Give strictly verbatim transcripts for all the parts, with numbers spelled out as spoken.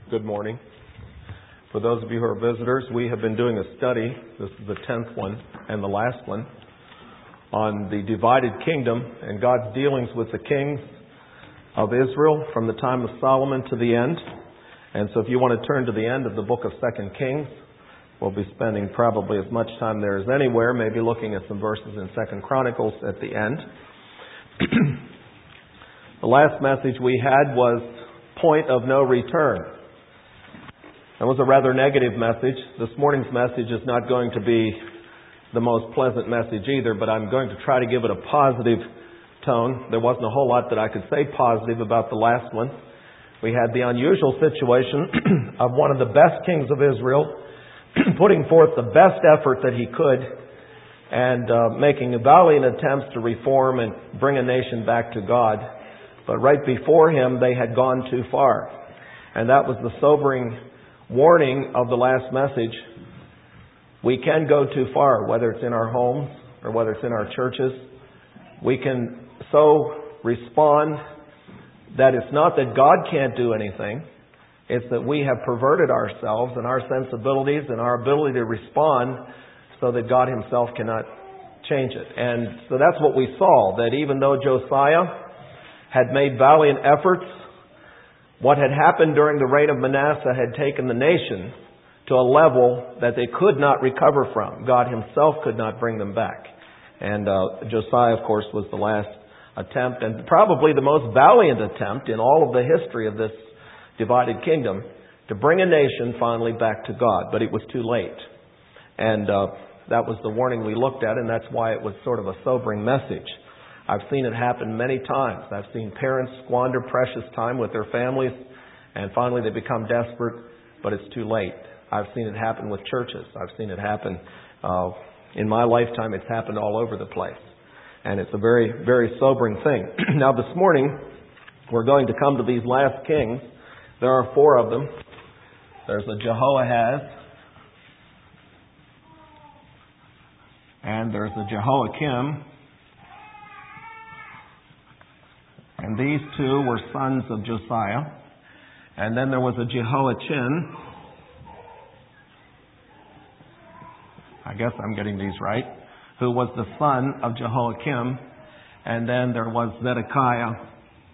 Good morning. For those of you who are visitors, we have been doing a study, this is the tenth one and the last one, on the divided kingdom and God's dealings with the kings of Israel from the time of Solomon to the end. And so if you want to turn to the end of the book of Second Kings, we'll be spending probably as much time there as anywhere, maybe looking at some verses in Second Chronicles at the end. The last message we had was Point of No Return. That was a rather negative message. This morning's message is not going to be the most pleasant message either, but I'm going to try to give it a positive tone. There wasn't a whole lot that I could say positive about the last one. We had the unusual situation of one of the best kings of Israel putting forth the best effort that he could and uh, making valiant attempts to reform and bring a nation back to God. But right before him, they had gone too far. And that was the sobering warning of the last message. We can go too far, whether it's in our homes or whether it's in our churches. We can so respond that it's not that God can't do anything. It's that we have perverted ourselves and our sensibilities and our ability to respond so that God Himself cannot change it. And so that's what we saw, that even though Josiah had made valiant efforts, what had happened during the reign of Manasseh had taken the nation to a level that they could not recover from. God Himself could not bring them back. And uh, Josiah, of course, was the last attempt, and probably the most valiant attempt in all of the history of this divided kingdom to bring a nation finally back to God. But it was too late. And uh, that was the warning we looked at, and that's why it was sort of a sobering message. I've seen it happen many times. I've seen parents squander precious time with their families, and finally they become desperate, but it's too late. I've seen it happen with churches. I've seen it happen uh, in my lifetime. It's happened all over the place. And it's a very, very sobering thing. Now this morning, we're going to come to these last kings. There are four of them. There's a Jehoahaz, and there's a Jehoiakim, and these two were sons of Josiah. And then there was a Jehoiachin. I guess I'm getting these right. Who was the son of Jehoiakim. And then there was Zedekiah,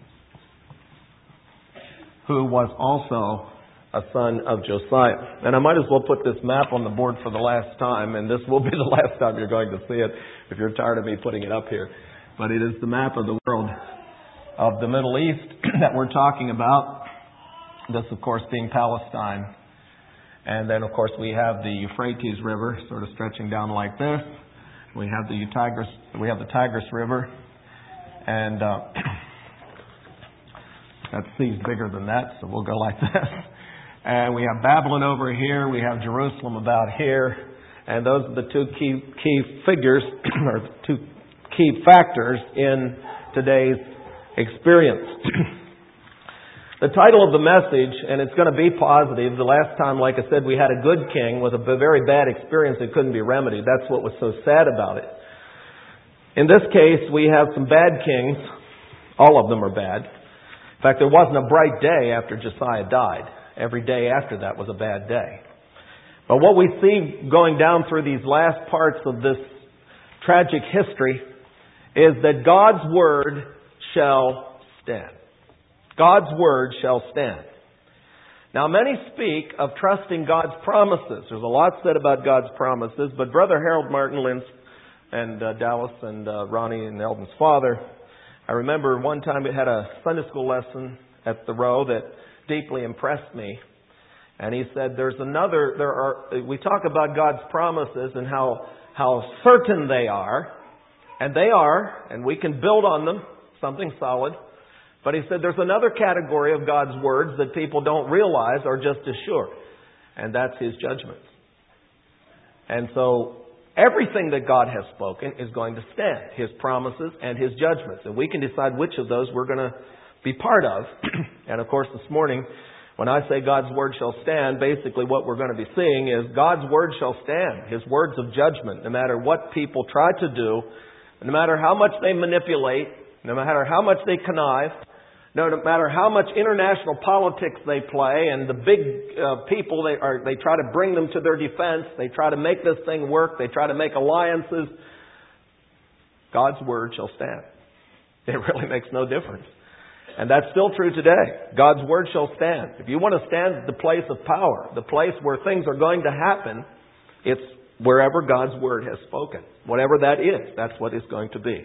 who was also a son of Josiah. And I might as well put this map on the board for the last time, and this will be the last time you're going to see it if you're tired of me putting it up here. But it is the map of the world of the Middle East that we're talking about. This, of course, being Palestine. And then, of course, we have the Euphrates River sort of stretching down like this. We have the Tigris, we have the Tigris River. And uh, that sea's bigger than that, so we'll go like this. And we have Babylon over here. We have Jerusalem about here. And those are the two key key figures, or two key factors in today's experience. The title of the message, and it's going to be positive. The last time, like I said, we had a good king with a very bad experience that couldn't be remedied. That's what was so sad about it. In this case, we have some bad kings. All of them are bad. In fact, there wasn't a bright day after Josiah died. Every day after that was a bad day. But what we see going down through these last parts of this tragic history is that God's Word shall stand. God's Word shall stand. Now, many speak of trusting God's promises. There's a lot said about God's promises, but Brother Harold Martin Lintz and uh, Dallas and uh, Ronnie and Eldon's father, I remember one time we had a Sunday school lesson at the Row that deeply impressed me. And he said, there's another, there are, we talk about God's promises and how, how certain they are, and they are, and we can build on them, something solid. But he said there's another category of God's words that people don't realize are just as sure. And that's His judgments. And so everything that God has spoken is going to stand. His promises and His judgments. And we can decide which of those we're going to be part of. And of course this morning, when I say God's Word shall stand, basically what we're going to be seeing is God's Word shall stand. His words of judgment, no matter what people try to do, no matter how much they manipulate, no matter how much they connive, No matter how much international politics they play and the big uh, people, they, are, they try to bring them to their defense. They try to make this thing work. They try to make alliances. God's Word shall stand. It really makes no difference. And that's still true today. God's Word shall stand. If you want to stand at the place of power, the place where things are going to happen, it's wherever God's Word has spoken. Whatever that is, that's what it's going to be.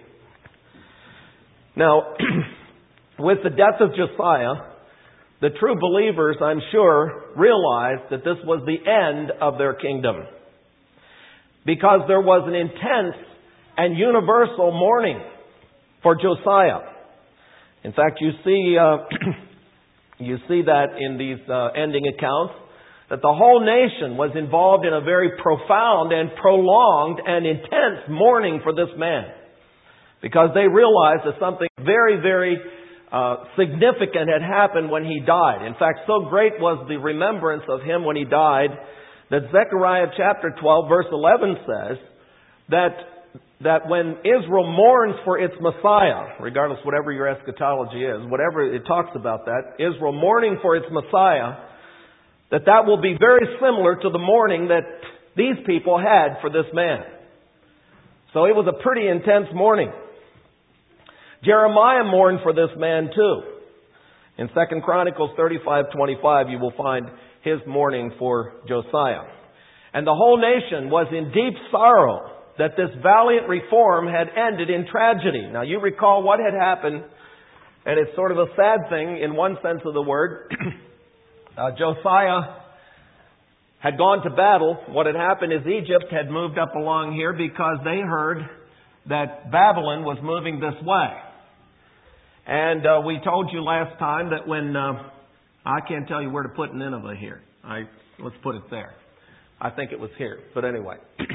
Now, with the death of Josiah, the true believers, I'm sure, realized that this was the end of their kingdom. Because there was an intense and universal mourning for Josiah. In fact, you see uh, you see that in these uh, ending accounts, that the whole nation was involved in a very profound and prolonged and intense mourning for this man. Because they realized that something very, very uh, significant had happened when he died. In fact, so great was the remembrance of him when he died that Zechariah chapter twelve verse eleven says that that when Israel mourns for its Messiah, regardless whatever your eschatology is, whatever it talks about that, Israel mourning for its Messiah, that that will be very similar to the mourning that these people had for this man. So it was a pretty intense mourning. Jeremiah mourned for this man too. In Second Chronicles thirty-five twenty-five, you will find his mourning for Josiah. And the whole nation was in deep sorrow that this valiant reform had ended in tragedy. Now you recall what had happened, and it's sort of a sad thing in one sense of the word. uh, Josiah had gone to battle. What had happened is Egypt had moved up along here because they heard that Babylon was moving this way. And uh, we told you last time that when, uh, I can't tell you where to put Nineveh here. I, let's put it there. I think it was here. But anyway.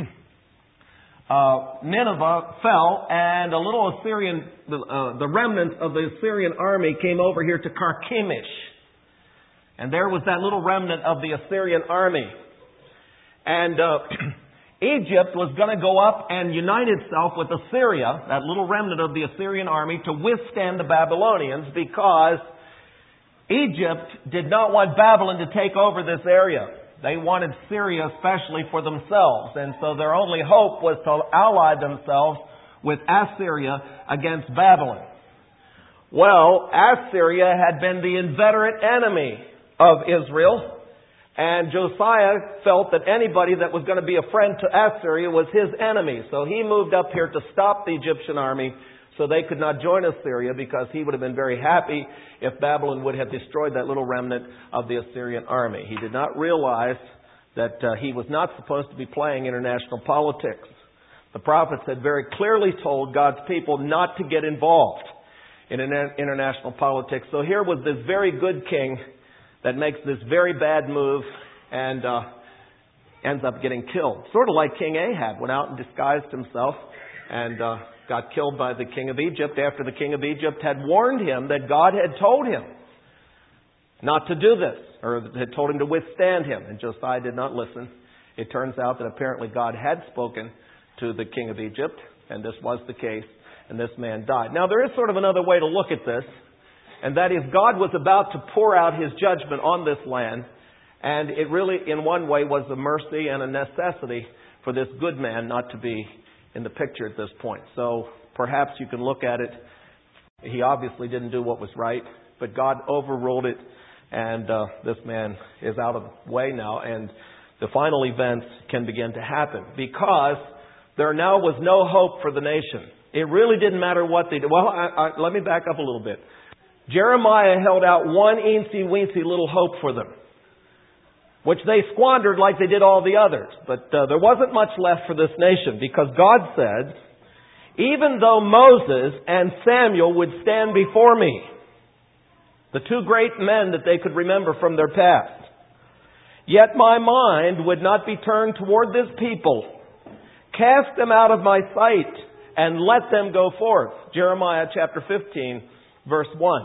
Uh, Nineveh fell, and a little Assyrian, uh, the remnants of the Assyrian army came over here to Carchemish. And there was that little remnant of the Assyrian army. And uh, Egypt was going to go up and unite itself with Assyria, that little remnant of the Assyrian army, to withstand the Babylonians, because Egypt did not want Babylon to take over this area. They wanted Syria especially for themselves. And so their only hope was to ally themselves with Assyria against Babylon. Well, Assyria had been the inveterate enemy of Israel. And Josiah felt that anybody that was going to be a friend to Assyria was his enemy. So he moved up here to stop the Egyptian army so they could not join Assyria, because he would have been very happy if Babylon would have destroyed that little remnant of the Assyrian army. He did not realize that uh, he was not supposed to be playing international politics. The prophets had very clearly told God's people not to get involved in international politics. So here was this very good king that makes this very bad move and uh, ends up getting killed. Sort of like King Ahab went out and disguised himself and uh, got killed by the king of Egypt after the king of Egypt had warned him that God had told him not to do this, or had told him to withstand him. And Josiah did not listen. It turns out that apparently God had spoken to the king of Egypt, and this was the case, and this man died. Now there is sort of another way to look at this, and that is God was about to pour out His judgment on this land, and it really in one way was a mercy and a necessity for this good man not to be in the picture at this point. So perhaps you can look at it. He obviously didn't do what was right, but God overruled it, and uh, this man is out of the way now, and the final events can begin to happen, because there now was no hope for the nation. It really didn't matter what they did. Well, I, I, let me back up a little bit. Jeremiah held out one eensy-weensy little hope for them, which they squandered like they did all the others. But uh, there wasn't much left for this nation, because God said, even though Moses and Samuel would stand before me, the two great men that they could remember from their past, yet my mind would not be turned toward this people. Cast them out of my sight and let them go forth. Jeremiah chapter fifteen, verse one.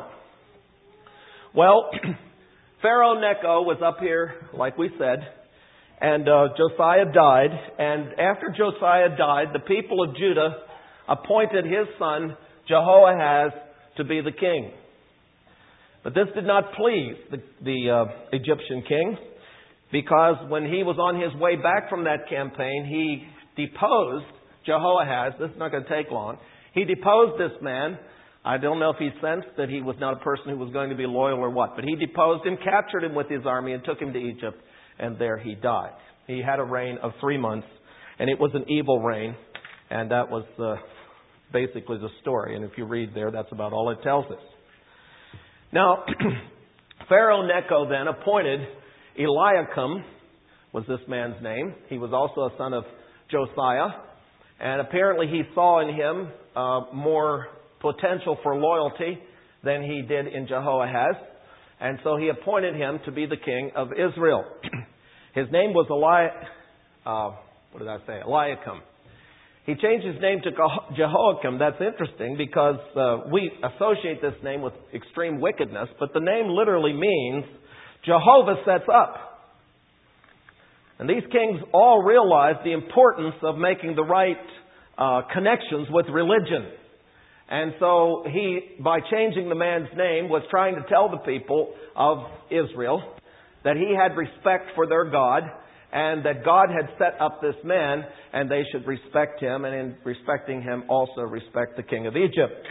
Well, Pharaoh Necho was up here, like we said, and uh, Josiah died. And after Josiah died, the people of Judah appointed his son Jehoahaz to be the king. But this did not please the, the uh, Egyptian king, because when he was on his way back from that campaign, he deposed Jehoahaz. This is not going to take long. He deposed this man. I don't know if he sensed that he was not a person who was going to be loyal or what, but he deposed him, captured him with his army, and took him to Egypt, and there he died. He had a reign of three months, and it was an evil reign, and that was uh, basically the story. And if you read there, that's about all it tells us. Now, Pharaoh Necho then appointed Eliakim, was this man's name. He was also a son of Josiah, and apparently he saw in him uh, more potential for loyalty than he did in Jehoahaz, and so he appointed him to be the king of Israel. His name was Eli, uh, what did I say? Eliakim. He changed his name to Jehoiakim. That's interesting because uh, we associate this name with extreme wickedness, but the name literally means Jehovah sets up. And these kings all realized the importance of making the right uh, connections with religion. And so he, by changing the man's name, was trying to tell the people of Israel that he had respect for their God, and that God had set up this man, and they should respect him, and in respecting him, also respect the king of Egypt.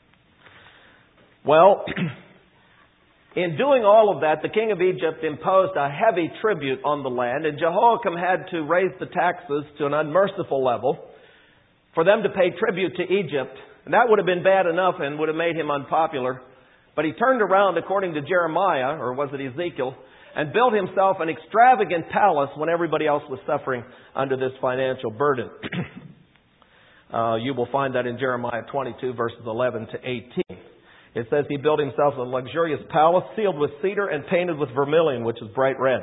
Well, in doing all of that, the king of Egypt imposed a heavy tribute on the land, and Jehoiakim had to raise the taxes to an unmerciful level for them to pay tribute to Egypt. And that would have been bad enough and would have made him unpopular. But he turned around, according to Jeremiah, or was it Ezekiel, and built himself an extravagant palace when everybody else was suffering under this financial burden. uh, you will find that in Jeremiah twenty-two, verses eleven to eighteen. It says he built himself a luxurious palace sealed with cedar and painted with vermilion, which is bright red.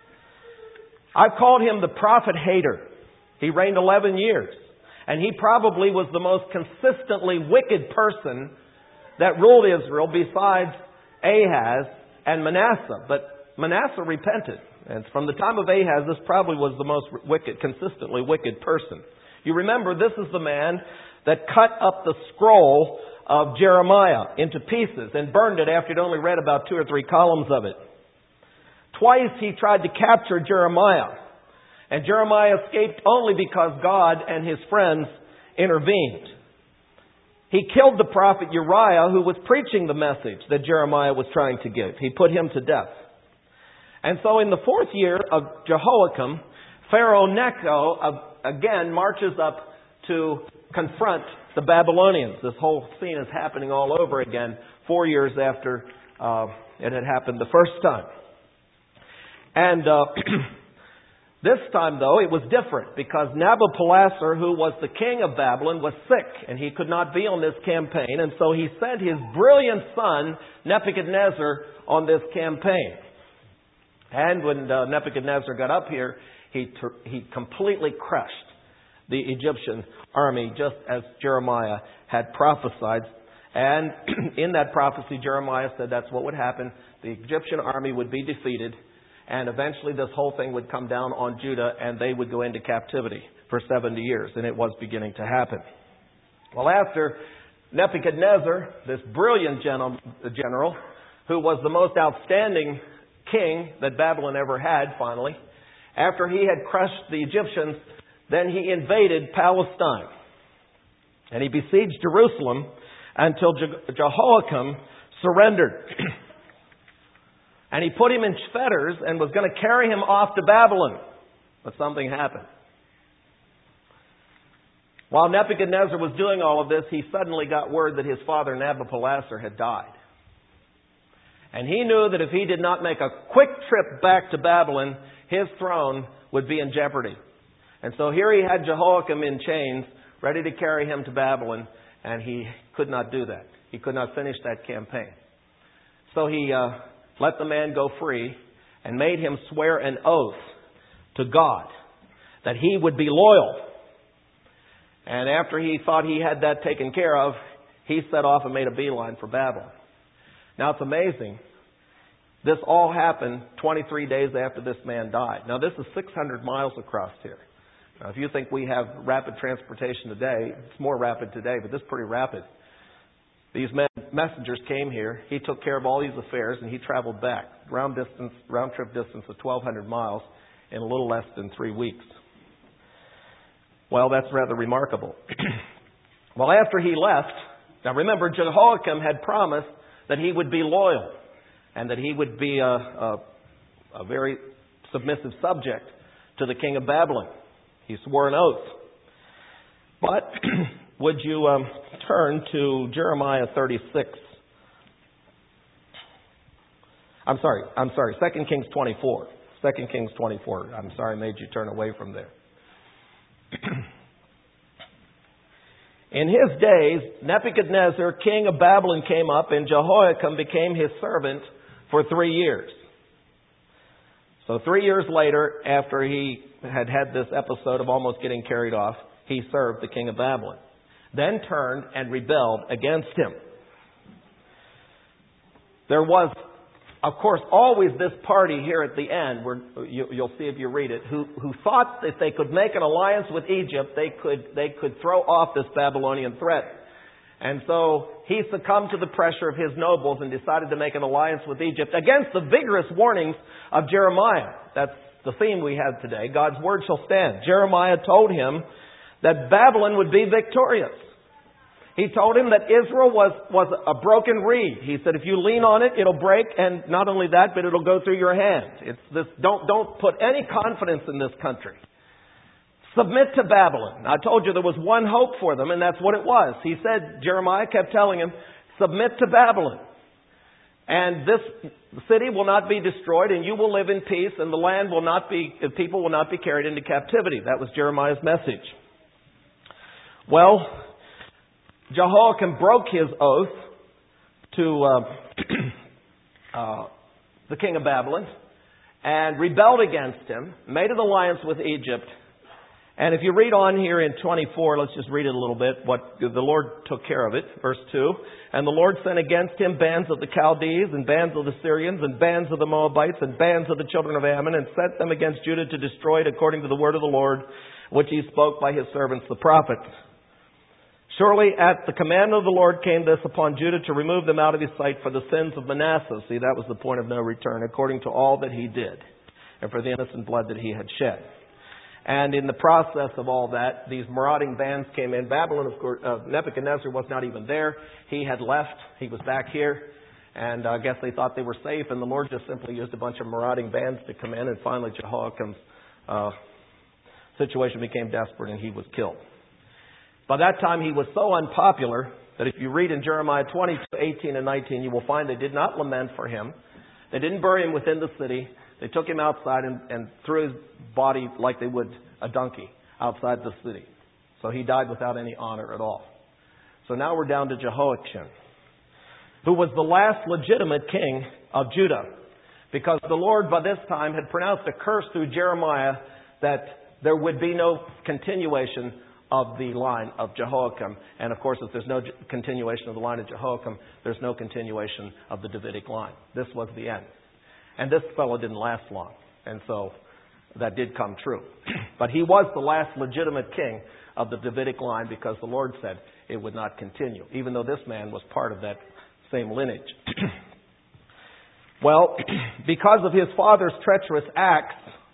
I've called him the prophet hater. He reigned eleven years. And he probably was the most consistently wicked person that ruled Israel besides Ahaz and Manasseh. But Manasseh repented. And from the time of Ahaz, this probably was the most wicked, consistently wicked person. You remember, this is the man that cut up the scroll of Jeremiah into pieces and burned it after he'd only read about two or three columns of it. Twice he tried to capture Jeremiah. And Jeremiah escaped only because God and his friends intervened. He killed the prophet Uriah, who was preaching the message that Jeremiah was trying to give. He put him to death. And so in the fourth year of Jehoiakim, Pharaoh Necho again marches up to confront the Babylonians. This whole scene is happening all over again, four years after uh, it had happened the first time. And uh, this time, though, it was different because Nabopolassar, who was the king of Babylon, was sick and he could not be on this campaign. And so he sent his brilliant son, Nebuchadnezzar, on this campaign. And when uh, Nebuchadnezzar got up here, he, ter- he completely crushed the Egyptian army, just as Jeremiah had prophesied. And in that prophecy, Jeremiah said that's what would happen. The Egyptian army would be defeated, and eventually this whole thing would come down on Judah, and they would go into captivity for seventy years. And it was beginning to happen. Well, after Nebuchadnezzar, this brilliant general, who was the most outstanding king that Babylon ever had, finally, after he had crushed the Egyptians, then he invaded Palestine. And he besieged Jerusalem until Je- Jehoiakim surrendered. And he put him in fetters and was going to carry him off to Babylon. But something happened. While Nebuchadnezzar was doing all of this, he suddenly got word that his father Nabopolassar had died. And he knew that if he did not make a quick trip back to Babylon, his throne would be in jeopardy. And so here he had Jehoiakim in chains, ready to carry him to Babylon, and he could not do that. He could not finish that campaign. So he uh, let the man go free and made him swear an oath to God that he would be loyal. And after he thought he had that taken care of, he set off and made a beeline for Babylon. Now it's amazing. This all happened twenty-three days after this man died. Now this is six hundred miles across here. Now if you think we have rapid transportation today, it's more rapid today, but this is pretty rapid. These men messengers came here, he took care of all these affairs and he traveled back. Round distance, round trip distance of twelve hundred miles in a little less than three weeks. Well, that's rather remarkable. Well, after he left, now remember, Jehoiakim had promised that he would be loyal and that he would be a, a, a very submissive subject to the king of Babylon. He swore an oath. But would you um, turn to Jeremiah thirty-six? I'm sorry, I'm sorry, Second Kings twenty-four. Second Kings twenty-four. I'm sorry I made you turn away from there. In his days, Nebuchadnezzar, king of Babylon, came up, and Jehoiakim became his servant for three years. So three years later, after he had had this episode of almost getting carried off, he served the king of Babylon. Then turned and rebelled against him. There was, of course, always this party here at the end, where you, you'll see if you read it, who, who thought that they could make an alliance with Egypt, they could, they could throw off this Babylonian threat. And so he succumbed to the pressure of his nobles and decided to make an alliance with Egypt against the vigorous warnings of Jeremiah. That's the theme we have today. God's word shall stand. Jeremiah told him that Babylon would be victorious. He told him that Israel was, was a broken reed. He said, if you lean on it, it'll break, and not only that, but it'll go through your hand. It's this. Don't, don't put any confidence in this country. Submit to Babylon. I told you there was one hope for them, and that's what it was. He said, Jeremiah kept telling him, submit to Babylon. And this city will not be destroyed, and you will live in peace, and the land will not be, the people will not be carried into captivity. That was Jeremiah's message. Well, Jehoiakim broke his oath to uh, uh, the king of Babylon and rebelled against him, made an alliance with Egypt. And if you read on here in twenty-four, let's just read it a little bit, what the Lord took care of it. Verse two, and the Lord sent against him bands of the Chaldees and bands of the Syrians and bands of the Moabites and bands of the children of Ammon, and sent them against Judah to destroy it according to the word of the Lord, which he spoke by his servants the prophets. Surely at the command of the Lord came this upon Judah to remove them out of his sight for the sins of Manasseh. See, that was the point of no return, according to all that he did, and for the innocent blood that he had shed. And in the process of all that, these marauding bands came in. Babylon, of course, uh, Nebuchadnezzar was not even there. He had left. He was back here. And uh, I guess they thought they were safe. And the Lord just simply used a bunch of marauding bands to come in. And finally, Jehoiakim's uh, situation became desperate and he was killed. By that time, he was so unpopular that if you read in Jeremiah twenty, eighteen and nineteen, you will find they did not lament for him. They didn't bury him within the city. They took him outside and, and threw his body like they would a donkey outside the city. So he died without any honor at all. So now we're down to Jehoiakim, who was the last legitimate king of Judah, because the Lord by this time had pronounced a curse through Jeremiah that there would be no continuation of the line of Jehoiakim. And of course, if there's no continuation of the line of Jehoiakim, there's no continuation of the Davidic line. This was the end. And this fellow didn't last long. And so that did come true. But he was the last legitimate king of the Davidic line because the Lord said it would not continue, even though this man was part of that same lineage. Well, because of his father's treacherous acts,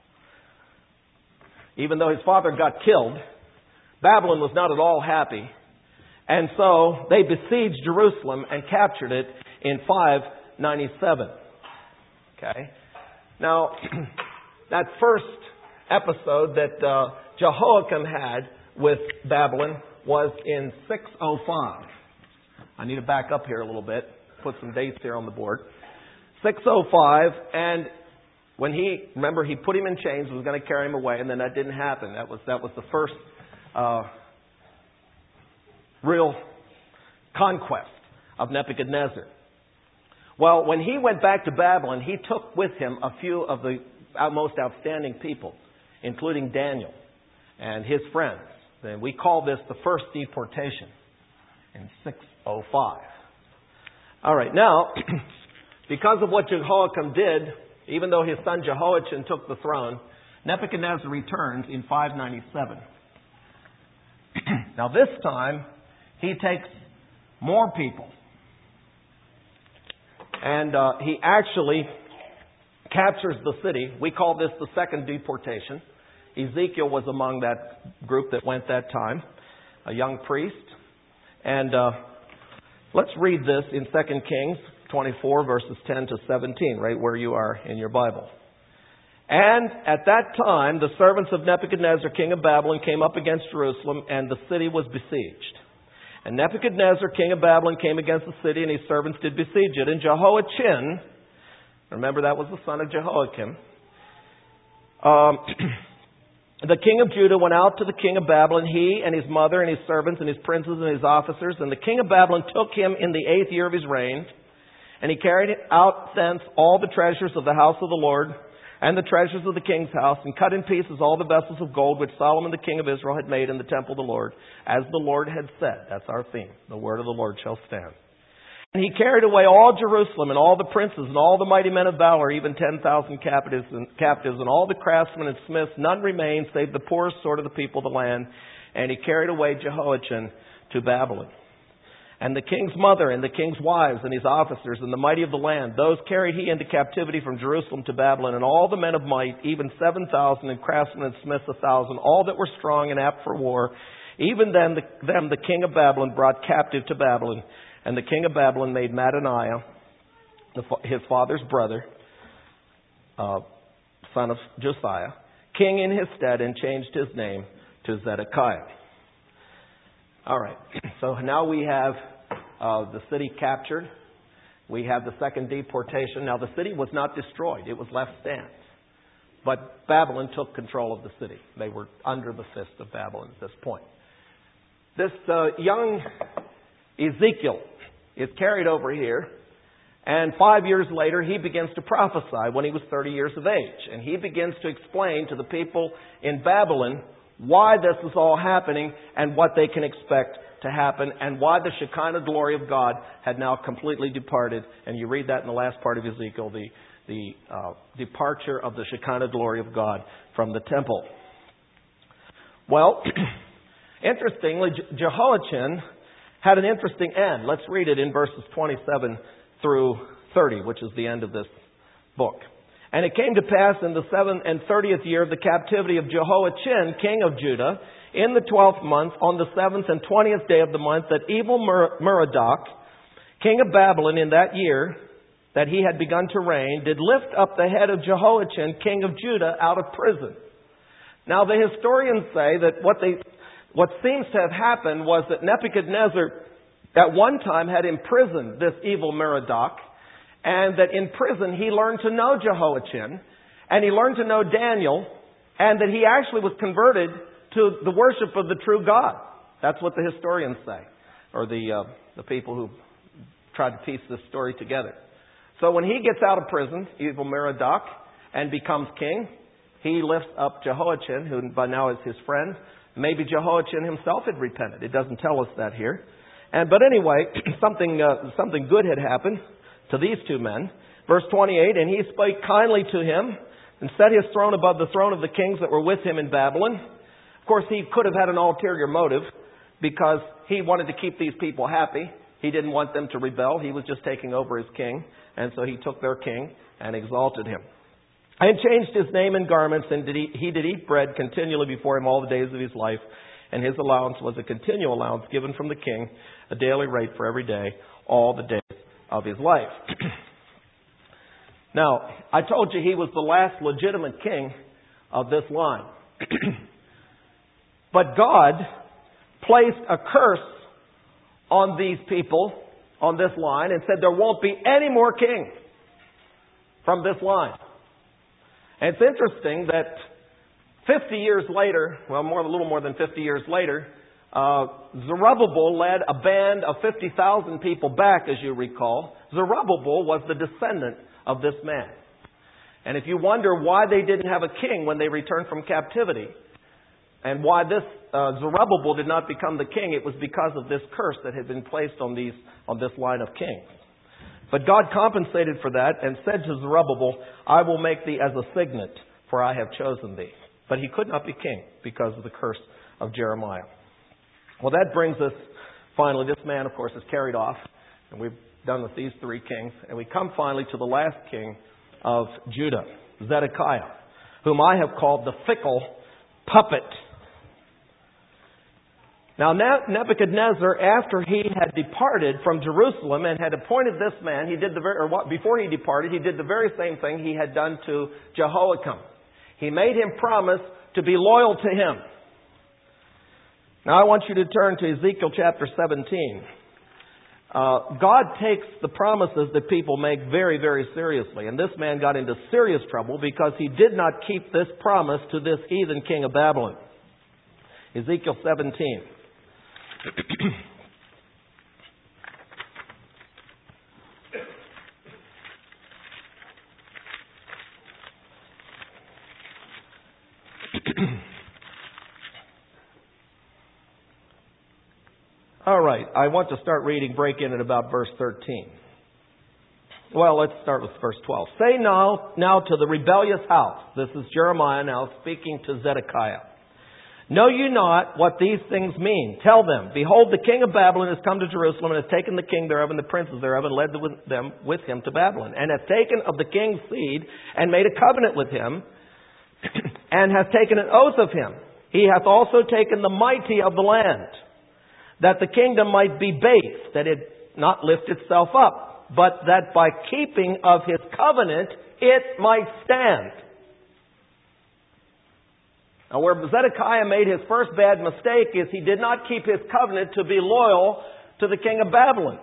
even though his father got killed, Babylon was not at all happy. And so they besieged Jerusalem and captured it in five ninety-seven. Okay. Now, that first episode that uh, Jehoiakim had with Babylon was in six oh five. I need to back up here a little bit, put some dates here on the board. six oh five, and when he, remember, he put him in chains, was going to carry him away, and then that didn't happen. That was that was the first uh, real conquest of Nebuchadnezzar. Well, when he went back to Babylon, he took with him a few of the most outstanding people, including Daniel and his friends. And we call this the first deportation in six oh five. All right, now, because of what Jehoiakim did, even though his son Jehoiachin took the throne, Nebuchadnezzar returns in five ninety-seven. Now this time, he takes more people. And uh, he actually captures the city. We call this the second deportation. Ezekiel was among that group that went that time, a young priest. And uh, let's read this in Second Kings twenty-four, verses ten to seventeen, right where you are in your Bible. And at that time, the servants of Nebuchadnezzar, king of Babylon, came up against Jerusalem, and the city was besieged. And Nebuchadnezzar, king of Babylon, came against the city, and his servants did besiege it. And Jehoiachin, remember that was the son of Jehoiakim, um, the king of Judah went out to the king of Babylon, he and his mother and his servants and his princes and his officers. And the king of Babylon took him in the eighth year of his reign, and he carried out thence all the treasures of the house of the Lord, and the treasures of the king's house, and cut in pieces all the vessels of gold which Solomon the king of Israel had made in the temple of the Lord, as the Lord had said. That's our theme. The word of the Lord shall stand. And he carried away all Jerusalem, and all the princes, and all the mighty men of valor, even ten thousand captives, and captives, and all the craftsmen and smiths. None remained, save the poorest sort of the people of the land. And he carried away Jehoiachin to Babylon. And the king's mother, and the king's wives, and his officers, and the mighty of the land, those carried he into captivity from Jerusalem to Babylon, and all the men of might, even seven thousand, and craftsmen and smiths a thousand, all that were strong and apt for war. Even then the, them the king of Babylon brought captive to Babylon. And the king of Babylon made Mattaniah, the, his father's brother, uh, son of Josiah, king in his stead, and changed his name to Zedekiah. All right, so now we have uh, the city captured. We have the second deportation. Now the city was not destroyed. It was left stands. But Babylon took control of the city. They were under the fist of Babylon at this point. This uh, young Ezekiel is carried over here, and five years later he begins to prophesy when he was thirty years of age. And he begins to explain to the people in Babylon why this is all happening and what they can expect to happen, and why the Shekinah glory of God had now completely departed. And you read that in the last part of Ezekiel, the, the uh, departure of the Shekinah glory of God from the temple. Well, interestingly, Jehoiachin had an interesting end. Let's read it in verses twenty-seven through thirty, which is the end of this book. And it came to pass in the seventh and thirtieth year of the captivity of Jehoiachin, king of Judah, in the twelfth month, on the seventh and twentieth day of the month, that evil Merodach, king of Babylon, in that year that he had begun to reign, did lift up the head of Jehoiachin, king of Judah, out of prison. Now the historians say that what they, what seems to have happened was that Nebuchadnezzar at one time had imprisoned this evil Merodach, and that in prison he learned to know Jehoiachin, and he learned to know Daniel, and that he actually was converted to the worship of the true God. That's what the historians say, or the uh, the people who tried to piece this story together. So when he gets out of prison, evil Merodach, and becomes king, he lifts up Jehoiachin, who by now is his friend. Maybe Jehoiachin himself had repented. It doesn't tell us that here. And but anyway, something uh, something good had happened to these two men. Verse twenty-eight, and he spake kindly to him, and set his throne above the throne of the kings that were with him in Babylon. Of course, he could have had an ulterior motive, because he wanted to keep these people happy. He didn't want them to rebel. He was just taking over as king. And so he took their king and exalted him. And changed his name and garments, and did he, he did eat bread continually before him all the days of his life. And his allowance was a continual allowance given from the king, a daily rate for every day, all the days of his life. Now, I told you he was the last legitimate king of this line. But God placed a curse on these people, on this line, and said there won't be any more kings from this line. And it's interesting that fifty years later, well, more a little more than fifty years later, uh, Zerubbabel led a band of fifty thousand people back, as you recall. Zerubbabel was the descendant of this man. And if you wonder why they didn't have a king when they returned from captivity, and why this uh, Zerubbabel did not become the king, it was because of this curse that had been placed on these on this line of kings. But God compensated for that and said to Zerubbabel, I will make thee as a signet, for I have chosen thee. But he could not be king because of the curse of Jeremiah. Well, that brings us, finally, this man, of course, is carried off. And we've done with these three kings. And we come finally to the last king of Judah, Zedekiah, whom I have called the fickle puppet. Now Nebuchadnezzar, after he had departed from Jerusalem and had appointed this man, he did the very, or what, before he departed, he did the very same thing he had done to Jehoiakim. He made him promise to be loyal to him. Now I want you to turn to Ezekiel chapter seventeen. Uh, God takes the promises that people make very, very seriously. And this man got into serious trouble because he did not keep this promise to this heathen king of Babylon. Ezekiel seventeen. All right, I want to start reading, break in at about verse thirteen. Well, let's start with verse twelve. Say now, now to the rebellious house. This is Jeremiah now speaking to Zedekiah. Know you not what these things mean? Tell them, behold, the king of Babylon has come to Jerusalem and has taken the king thereof and the princes thereof and led them with him to Babylon, and hath taken of the king's seed and made a covenant with him, and hath taken an oath of him. He hath also taken the mighty of the land, that the kingdom might be base, that it not lift itself up, but that by keeping of his covenant it might stand. Now, where Zedekiah made his first bad mistake is he did not keep his covenant to be loyal to the king of Babylon.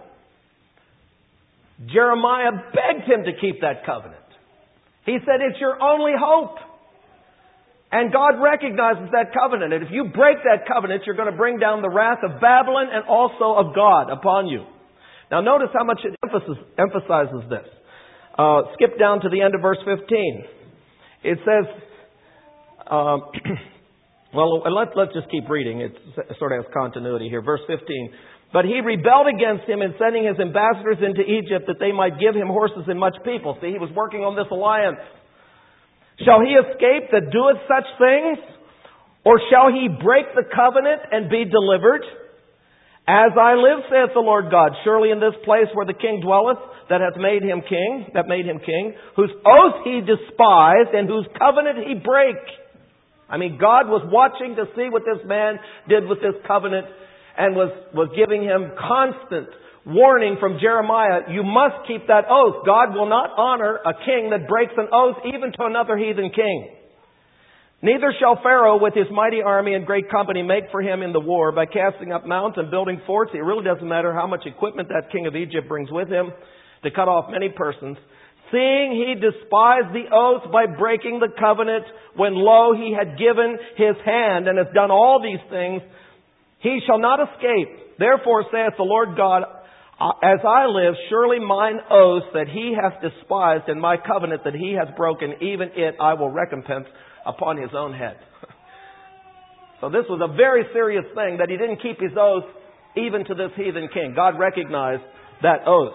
Jeremiah begged him to keep that covenant. He said, it's your only hope. And God recognizes that covenant. And if you break that covenant, you're going to bring down the wrath of Babylon and also of God upon you. Now notice how much it emphasizes this. Uh, skip down to the end of verse fifteen. It says, um, well, let, let's just keep reading. It sort of has continuity here. Verse fifteen. But he rebelled against him in sending his ambassadors into Egypt that they might give him horses and much people. See, he was working on this alliance. Shall he escape that doeth such things? Or shall he break the covenant and be delivered? As I live, saith the Lord God, surely in this place where the king dwelleth, that hath made him king, that made him king, whose oath he despised and whose covenant he brake. I mean, God was watching to see what this man did with this covenant and was, was giving him constant warning from Jeremiah, you must keep that oath. God will not honor a king that breaks an oath even to another heathen king. Neither shall Pharaoh with his mighty army and great company make for him in the war by casting up mounts and building forts. It really doesn't matter how much equipment that king of Egypt brings with him to cut off many persons. Seeing he despised the oath by breaking the covenant, when lo, he had given his hand and has done all these things, he shall not escape. Therefore saith the Lord God, as I live, surely mine oath that he hath despised and my covenant that he hath broken, even it I will recompense upon his own head. So this was a very serious thing that he didn't keep his oath even to this heathen king. God recognized that oath.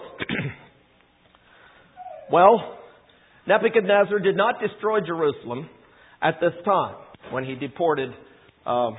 Well, Nebuchadnezzar did not destroy Jerusalem at this time when he deported uh,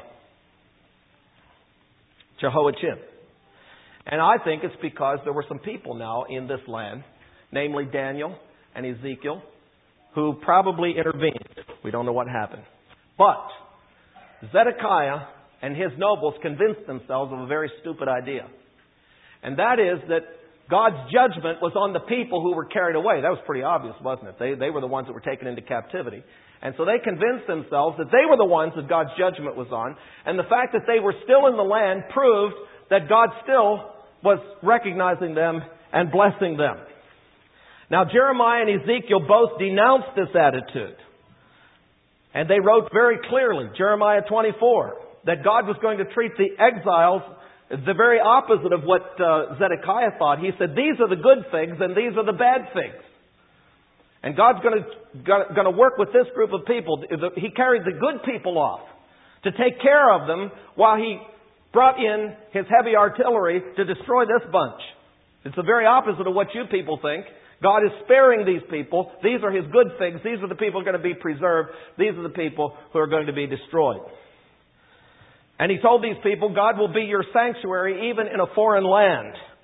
Jehoiakim. And I think it's because there were some people now in this land, namely Daniel and Ezekiel, who probably intervened. We don't know what happened. But Zedekiah and his nobles convinced themselves of a very stupid idea. And that is that God's judgment was on the people who were carried away. That was pretty obvious, wasn't it? They, they were the ones that were taken into captivity. And so they convinced themselves that they were the ones that God's judgment was on. And the fact that they were still in the land proved that God still was recognizing them and blessing them. Now, Jeremiah and Ezekiel both denounced this attitude. And they wrote very clearly, Jeremiah twenty-four, that God was going to treat the exiles the very opposite of what uh, Zedekiah thought. He said, these are the good things and these are the bad things. And God's going to, going to work with this group of people. He carried the good people off to take care of them while he brought in his heavy artillery to destroy this bunch. It's the very opposite of what you people think. God is sparing these people. These are His good things. These are the people who are going to be preserved. These are the people who are going to be destroyed. And He told these people, God will be your sanctuary even in a foreign land.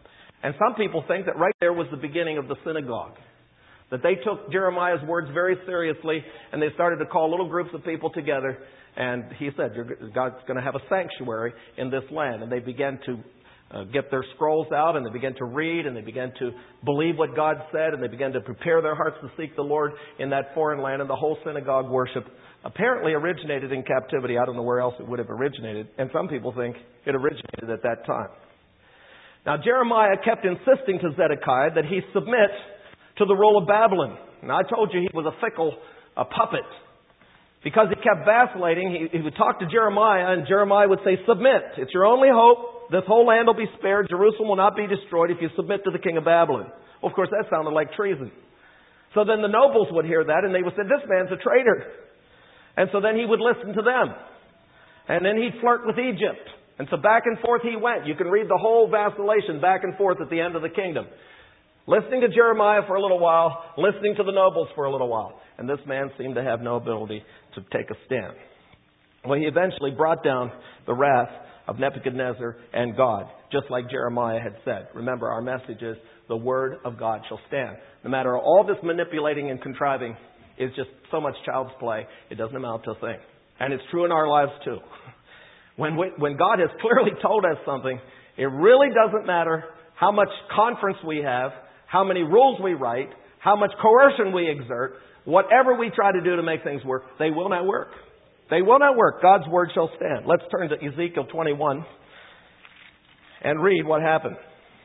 And some people think that right there was the beginning of the synagogue. That they took Jeremiah's words very seriously, and they started to call little groups of people together. And he said, God's going to have a sanctuary in this land. And they began to uh, get their scrolls out, and they began to read, and they began to believe what God said, and they began to prepare their hearts to seek the Lord in that foreign land. And the whole synagogue worship apparently originated in captivity. I don't know where else it would have originated. And some people think it originated at that time. Now, Jeremiah kept insisting to Zedekiah that he submit to the rule of Babylon. Now, I told you he was a fickle a puppet. Because he kept vacillating, he, he would talk to Jeremiah, and Jeremiah would say, submit. It's your only hope. This whole land will be spared. Jerusalem will not be destroyed if you submit to the king of Babylon. Well, of course, that sounded like treason. So then the nobles would hear that, and they would say, this man's a traitor. And so then he would listen to them. And then he'd flirt with Egypt. And so back and forth he went. You can read the whole vacillation back and forth at the end of the kingdom. Listening to Jeremiah for a little while, listening to the nobles for a little while. And this man seemed to have no ability to take a stand. Well, he eventually brought down the wrath of Nebuchadnezzar and God, just like Jeremiah had said. Remember, our message is, the word of God shall stand. No matter all this manipulating and contriving is just so much child's play, it doesn't amount to a thing. And it's true in our lives too. When we, when God has clearly told us something, it really doesn't matter how much conference we have, how many rules we write, how much coercion we exert, whatever we try to do to make things work, they will not work. They will not work. God's word shall stand. Let's turn to Ezekiel twenty-one and read what happened.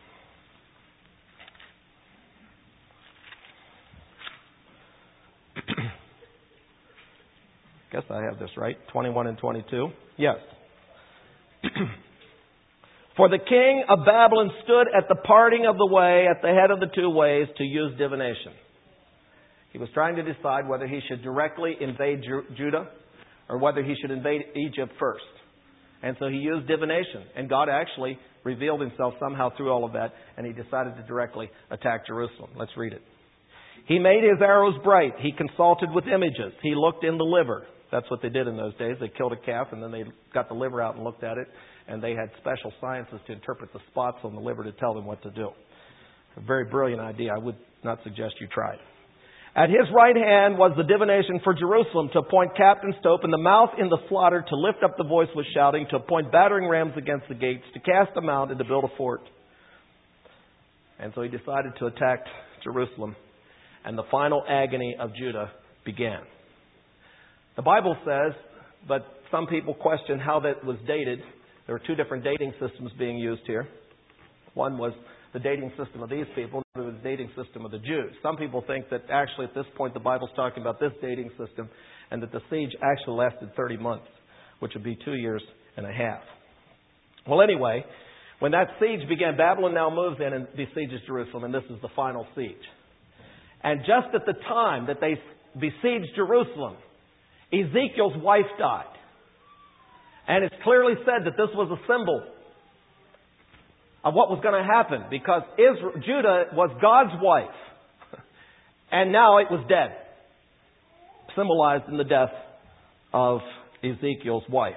Guess I have this right. twenty-one and twenty-two. Yes. For the king of Babylon stood at the parting of the way, at the head of the two ways, to use divination. He was trying to decide whether he should directly invade Ju- Judah or whether he should invade Egypt first. And so he used divination. And God actually revealed himself somehow through all of that, and he decided to directly attack Jerusalem. Let's read it. He made his arrows bright. He consulted with images. He looked in the liver. That's what they did in those days. They killed a calf, and then they got the liver out and looked at it. And they had special sciences to interpret the spots on the liver to tell them what to do. A very brilliant idea. I would not suggest you try it. At his right hand was the divination for Jerusalem, to appoint captains, to open the mouth in the slaughter, to lift up the voice with shouting, to appoint battering rams against the gates, to cast them out, and to build a fort. And so he decided to attack Jerusalem. And the final agony of Judah began. The Bible says, but some people question how that was dated. There were two different dating systems being used here. One was the dating system of these people, and the other was the dating system of the Jews. Some people think that actually at this point the Bible's talking about this dating system, and that the siege actually lasted thirty months, which would be two years and a half. Well, anyway, when that siege began, Babylon now moves in and besieges Jerusalem, and this is the final siege. And just at the time that they besieged Jerusalem, Ezekiel's wife died. And it's clearly said that this was a symbol of what was going to happen, because Israel, Judah was God's wife, and now it was dead, symbolized in the death of Ezekiel's wife.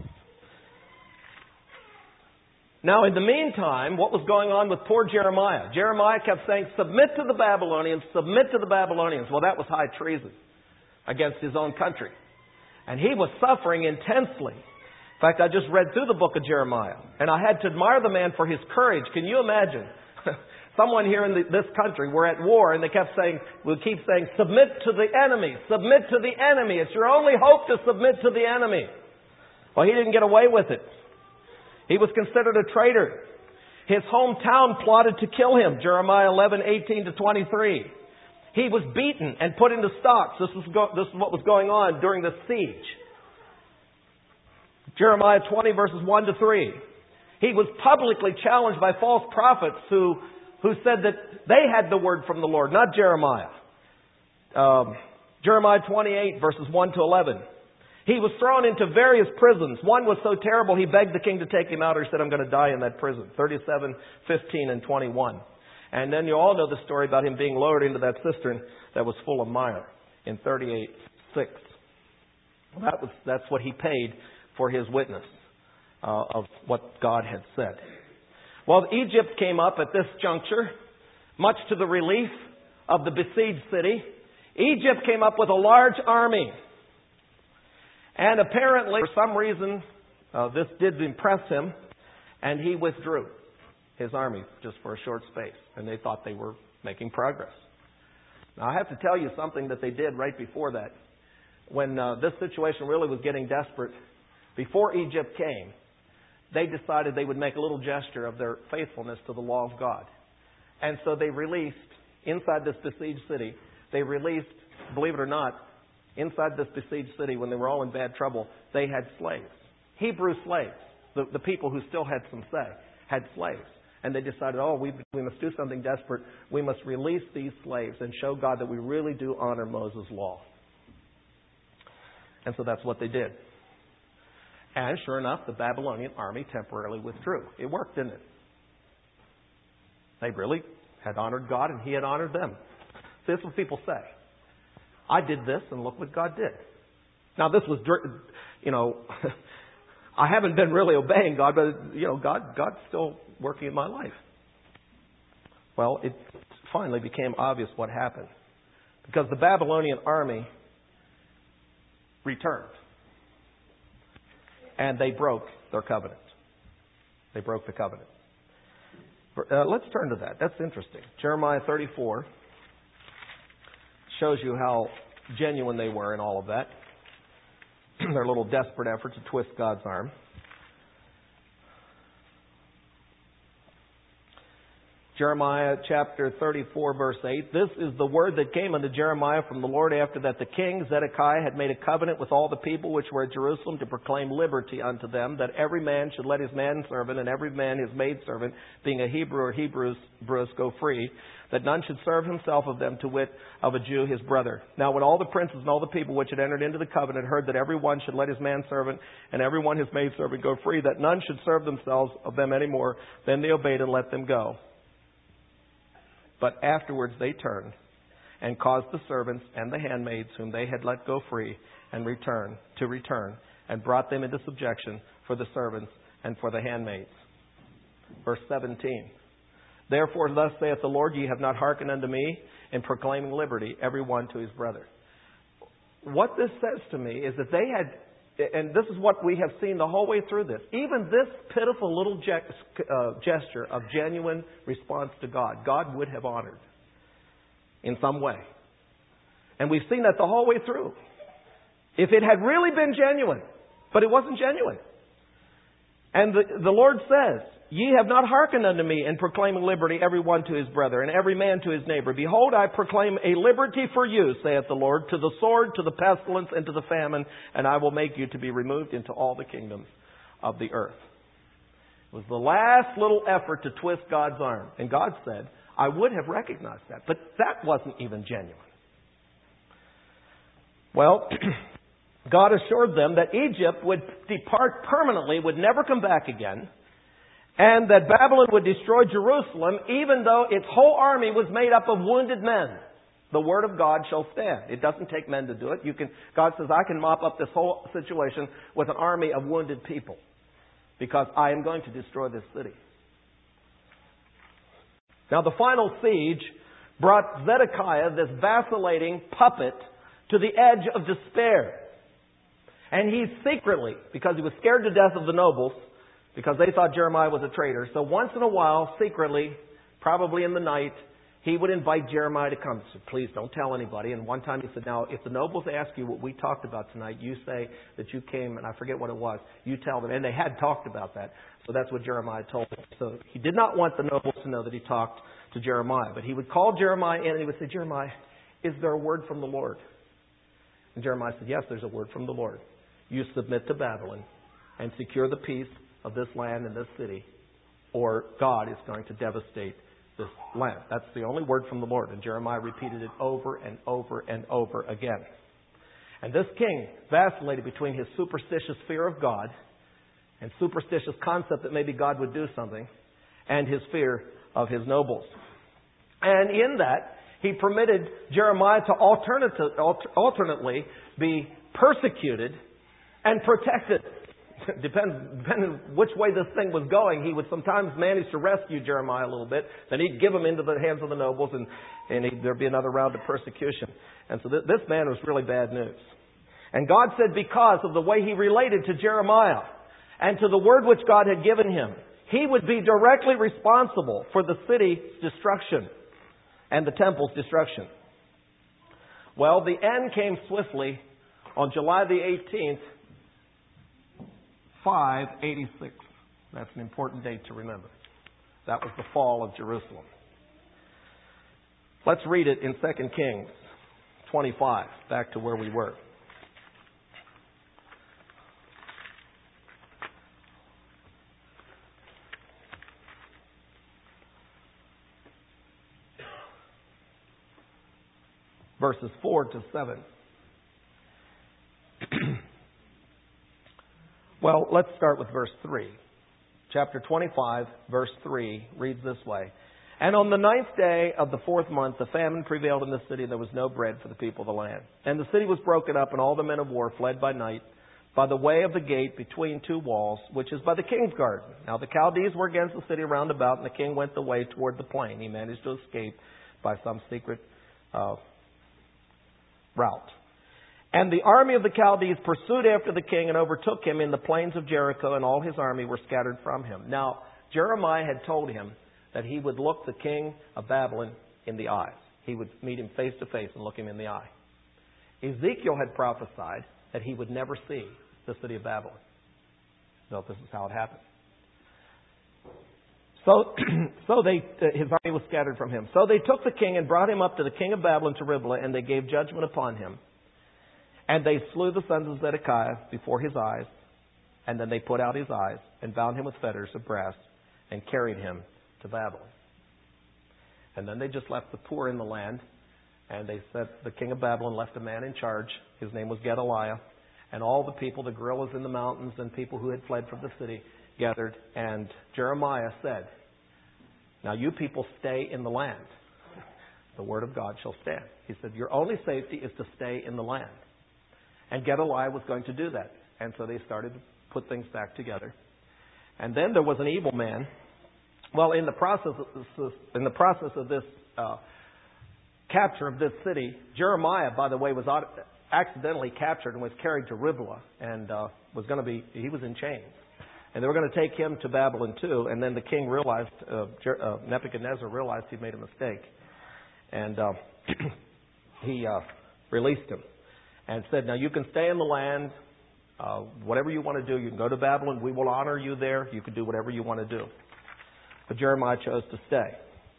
Now, in the meantime, what was going on with poor Jeremiah? Jeremiah kept saying, submit to the Babylonians, submit to the Babylonians. Well, that was high treason against his own country. And he was suffering intensely. In fact, I just read through the book of Jeremiah, and I had to admire the man for his courage. Can you imagine? Someone here in the, this country, we're at war, and they kept saying, we keep saying, submit to the enemy, submit to the enemy. It's your only hope to submit to the enemy. Well, he didn't get away with it. He was considered a traitor. His hometown plotted to kill him. Jeremiah eleven, eighteen to twenty-three. He was beaten and put into stocks. This was, go, this is what was going on during the siege. Jeremiah twenty, verses one to three. He was publicly challenged by false prophets who, who said that they had the word from the Lord, not Jeremiah. Um, Jeremiah twenty-eight, verses one to eleven. He was thrown into various prisons. One was so terrible, he begged the king to take him out, or he said, I'm going to die in that prison. thirty-seven, fifteen, and twenty-one. And then you all know the story about him being lowered into that cistern that was full of mire in thirty-eight, six. Well, that was, that's what he paid for his witness uh, of what God had said. Well, Egypt came up at this juncture, much to the relief of the besieged city. Egypt came up with a large army. And apparently, for some reason, uh, this did impress him, and he withdrew his army just for a short space. And they thought they were making progress. Now, I have to tell you something that they did right before that. When uh, this situation really was getting desperate, before Egypt came, they decided they would make a little gesture of their faithfulness to the law of God. And so they released, inside this besieged city, they released, believe it or not, inside this besieged city, when they were all in bad trouble, they had slaves. Hebrew slaves. The, the people who still had some say had slaves. And they decided, oh, we, we must do something desperate. We must release these slaves and show God that we really do honor Moses' law. And so that's what they did. And sure enough, the Babylonian army temporarily withdrew. It worked, didn't it? They really had honored God and He had honored them. See, that's what people say. I did this and look what God did. Now this was, you know, I haven't been really obeying God, but, you know, God, God's still working in my life. Well, it finally became obvious what happened. Because the Babylonian army returned. And they broke their covenant. They broke the covenant. Uh, let's turn to that. That's interesting. Jeremiah thirty-four shows you how genuine they were in all of that. Their little desperate effort to twist God's arm. Jeremiah chapter thirty-four, verse eight. This is the word that came unto Jeremiah from the Lord after that the king Zedekiah had made a covenant with all the people which were at Jerusalem to proclaim liberty unto them, that every man should let his manservant and every man his maidservant, being a Hebrew or Hebrews, go free, that none should serve himself of them, to wit, of a Jew his brother. Now when all the princes and all the people which had entered into the covenant heard that every one should let his manservant and every one his maidservant go free, that none should serve themselves of them any more, then they obeyed and let them go. But afterwards they turned and caused the servants and the handmaids whom they had let go free and return to return, and brought them into subjection for the servants and for the handmaids. Verse seventeen. Therefore thus saith the Lord, ye have not hearkened unto me in proclaiming liberty, every one to his brother. What this says to me is that they had, and this is what we have seen the whole way through this, even this pitiful little ge- uh, gesture of genuine response to God, God would have honored in some way. And we've seen that the whole way through. If it had really been genuine, but it wasn't genuine. And the, the Lord says, ye have not hearkened unto me in proclaiming liberty, every one to his brother, and every man to his neighbor. Behold, I proclaim a liberty for you, saith the Lord, to the sword, to the pestilence, and to the famine, and I will make you to be removed into all the kingdoms of the earth. It was the last little effort to twist God's arm. And God said, I would have recognized that, but that wasn't even genuine. Well, God assured them that Egypt would depart permanently, would never come back again, and that Babylon would destroy Jerusalem, even though its whole army was made up of wounded men. The word of God shall stand. It doesn't take men to do it. You can, God says, I can mop up this whole situation with an army of wounded people, because I am going to destroy this city. Now the final siege brought Zedekiah, this vacillating puppet, to the edge of despair. And he secretly, because he was scared to death of the nobles, because they thought Jeremiah was a traitor, so once in a while, secretly, probably in the night, he would invite Jeremiah to come. He said, please don't tell anybody. And one time he said, now, if the nobles ask you what we talked about tonight, you say that you came, and I forget what it was, you tell them. And they had talked about that. So that's what Jeremiah told them. So he did not want the nobles to know that he talked to Jeremiah. But he would call Jeremiah in and he would say, Jeremiah, is there a word from the Lord? And Jeremiah said, yes, there's a word from the Lord. You submit to Babylon and secure the peace of this land and this city, or God is going to devastate this land. That's the only word from the Lord. And Jeremiah repeated it over and over and over again. And this king vacillated between his superstitious fear of God and superstitious concept that maybe God would do something, and his fear of his nobles. And in that, he permitted Jeremiah to alternate, alternately be persecuted and protected. depends, depending which way this thing was going, he would sometimes manage to rescue Jeremiah a little bit. Then he'd give him into the hands of the nobles, and, and he'd, there'd be another round of persecution. And so th- this man was really bad news. And God said because of the way he related to Jeremiah and to the word which God had given him, he would be directly responsible for the city's destruction and the temple's destruction. Well, the end came swiftly on July the eighteenth, five eighty-six. That's an important date to remember. That was the fall of Jerusalem. Let's read it in Second Kings twenty-five, back to where we were. Verses four to seven. Well, let's start with verse three. Chapter twenty-five, verse three reads this way. And on the ninth day of the fourth month, the famine prevailed in the city. There was no bread for the people of the land. And the city was broken up, and all the men of war fled by night by the way of the gate between two walls, which is by the king's garden. Now the Chaldees were against the city round about, and the king went the way toward the plain. He managed to escape by some secret uh, route. And the army of the Chaldees pursued after the king and overtook him in the plains of Jericho, and all his army were scattered from him. Now, Jeremiah had told him that he would look the king of Babylon in the eyes. He would meet him face to face and look him in the eye. Ezekiel had prophesied that he would never see the city of Babylon. So this is how it happened. So, so they, his army was scattered from him. So they took the king and brought him up to the king of Babylon to Riblah, and they gave judgment upon him. And they slew the sons of Zedekiah before his eyes, and then they put out his eyes and bound him with fetters of brass and carried him to Babylon. And then they just left the poor in the land, and they said the king of Babylon left a man in charge. His name was Gedaliah, and all the people, the guerrillas in the mountains and people who had fled from the city, gathered. And Jeremiah said, now you people stay in the land. The word of God shall stand. He said, your only safety is to stay in the land. And Gedaliah was going to do that. And so they started to put things back together. And then there was an evil man. Well, in the process of, in the process of this uh, capture of this city, Jeremiah, by the way, was accidentally captured and was carried to Riblah, and uh, was going to be, he was in chains. And they were going to take him to Babylon too. And then the king realized, uh, uh, Nebuchadnezzar realized he'd made a mistake. And uh, he uh, released him. And said, now you can stay in the land, uh, whatever you want to do. You can go to Babylon. We will honor you there. You can do whatever you want to do. But Jeremiah chose to stay.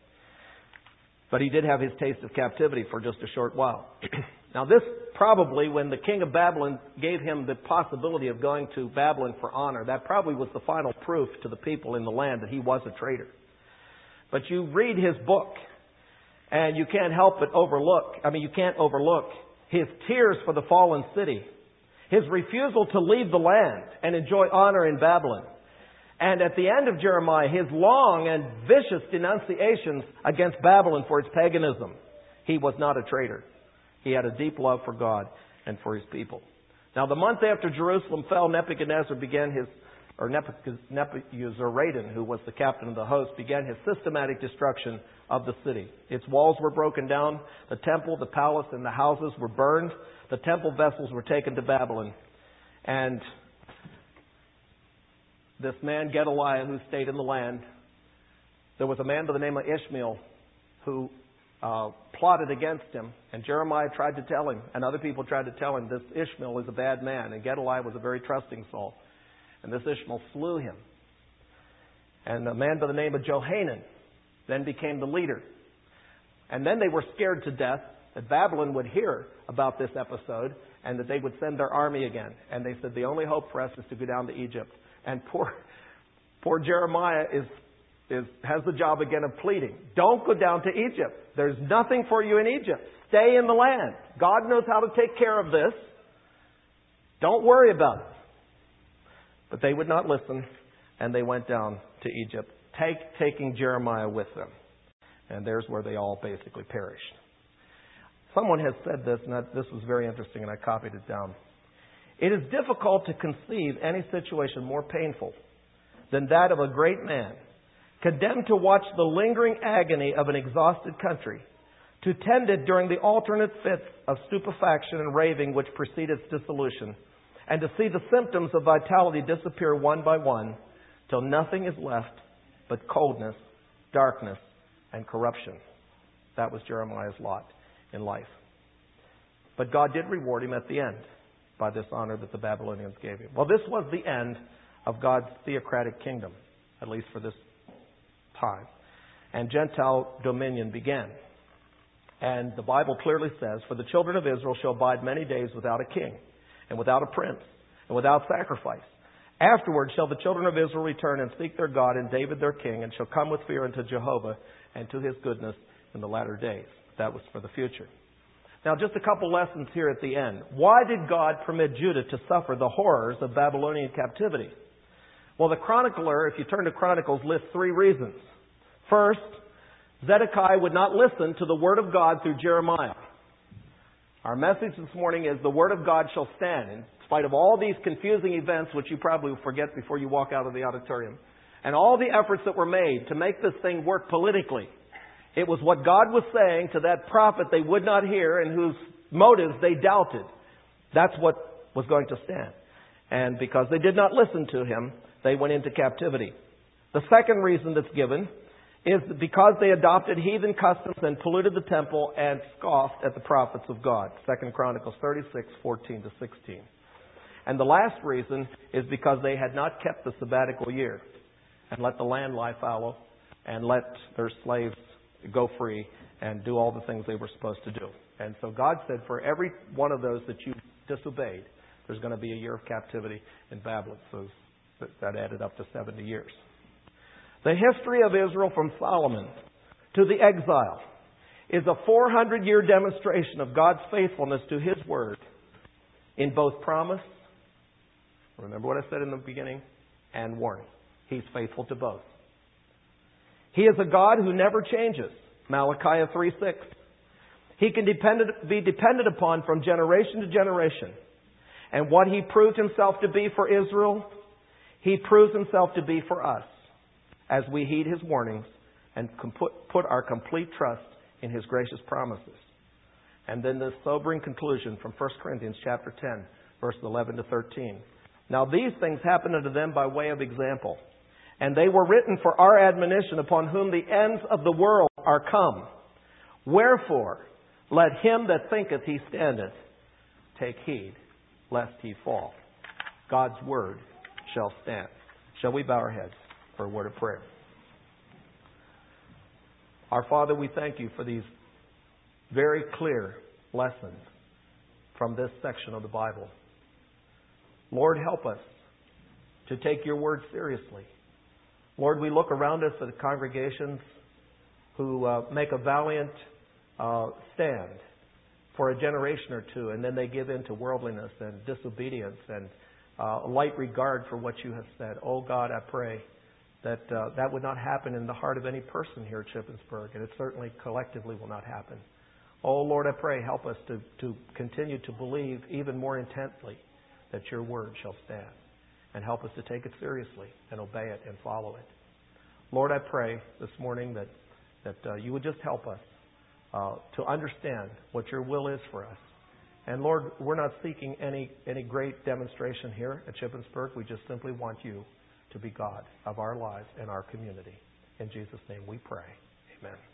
But he did have his taste of captivity for just a short while. Now this probably, when the king of Babylon gave him the possibility of going to Babylon for honor, that probably was the final proof to the people in the land that he was a traitor. But you read his book, and you can't help but overlook, I mean, you can't overlook his tears for the fallen city, his refusal to leave the land and enjoy honor in Babylon, and at the end of Jeremiah, his long and vicious denunciations against Babylon for its paganism. He was not a traitor. He had a deep love for God and for his people. Now, the month after Jerusalem fell, Nebuchadnezzar began his, or Nebuzaradan, who was the captain of the host, began his systematic destruction of the city. Its walls were broken down. The temple, the palace, and the houses were burned. The temple vessels were taken to Babylon. And this man, Gedaliah, who stayed in the land, there was a man by the name of Ishmael who uh, plotted against him. And Jeremiah tried to tell him, and other people tried to tell him, this Ishmael is a bad man. And Gedaliah was a very trusting soul. And this Ishmael slew him. And a man by the name of Johanan then became the leader. And then they were scared to death that Babylon would hear about this episode and that they would send their army again. And they said, the only hope for us is to go down to Egypt. And poor, poor Jeremiah is, is, has the job again of pleading. Don't go down to Egypt. There's nothing for you in Egypt. Stay in the land. God knows how to take care of this. Don't worry about it. But they would not listen, and they went down to Egypt, take, taking Jeremiah with them. And there's where they all basically perished. Someone has said this, and this was very interesting, and I copied it down. It is difficult to conceive any situation more painful than that of a great man, condemned to watch the lingering agony of an exhausted country, to tend it during the alternate fits of stupefaction and raving which precede its dissolution, and to see the symptoms of vitality disappear one by one, till nothing is left but coldness, darkness, and corruption. That was Jeremiah's lot in life. But God did reward him at the end by this honor that the Babylonians gave him. Well, this was the end of God's theocratic kingdom, at least for this time. And Gentile dominion began. And the Bible clearly says, "For the children of Israel shall abide many days without a king, and without a prince, and without sacrifice. Afterward shall the children of Israel return and seek their God and David their king, and shall come with fear unto Jehovah and to his goodness in the latter days." That was for the future. Now, just a couple lessons here at the end. Why did God permit Judah to suffer the horrors of Babylonian captivity? Well, the chronicler, if you turn to Chronicles, lists three reasons. First, Zedekiah would not listen to the word of God through Jeremiah. Our message this morning is the word of God shall stand in spite of all these confusing events, which you probably will forget before you walk out of the auditorium, and all the efforts that were made to make this thing work politically. It was what God was saying to that prophet they would not hear and whose motives they doubted. That's what was going to stand. And because they did not listen to him, they went into captivity. The second reason that's given is because they adopted heathen customs and polluted the temple and scoffed at the prophets of God. Second Chronicles thirty-six, fourteen to sixteen. And the last reason is because they had not kept the sabbatical year and let the land lie fallow and let their slaves go free and do all the things they were supposed to do. And so God said, for every one of those that you disobeyed, there's going to be a year of captivity in Babylon. So that added up to seventy years. The history of Israel from Solomon to the exile is a four hundred year demonstration of God's faithfulness to His Word in both promise, remember what I said in the beginning, and warning. He's faithful to both. He is a God who never changes. Malachi three six. He can depended, be depended upon from generation to generation. And what He proved Himself to be for Israel, He proves Himself to be for us as we heed His warnings and put, put our complete trust in His gracious promises. And then this sobering conclusion from First Corinthians chapter ten, verses eleven to thirteen. Now these things happened unto them by way of example. And they were written for our admonition, upon whom the ends of the world are come. Wherefore, let him that thinketh he standeth take heed, lest he fall. God's word shall stand. Shall we bow our heads for a word of prayer? Our Father, we thank You for these very clear lessons from this section of the Bible. Lord, help us to take Your word seriously. Lord, we look around us at congregations who uh, make a valiant uh, stand for a generation or two, and then they give in to worldliness and disobedience and uh, light regard for what You have said. Oh God, I pray that uh, that would not happen in the heart of any person here at Shippensburg, and it certainly collectively will not happen. Oh Lord, I pray, help us to, to continue to believe even more intently that Your word shall stand. And help us to take it seriously and obey it and follow it. Lord, I pray this morning that, that uh, You would just help us uh, to understand what Your will is for us. And Lord, we're not seeking any, any great demonstration here at Shippensburg. We just simply want You to be God of our lives and our community. In Jesus' name we pray. Amen.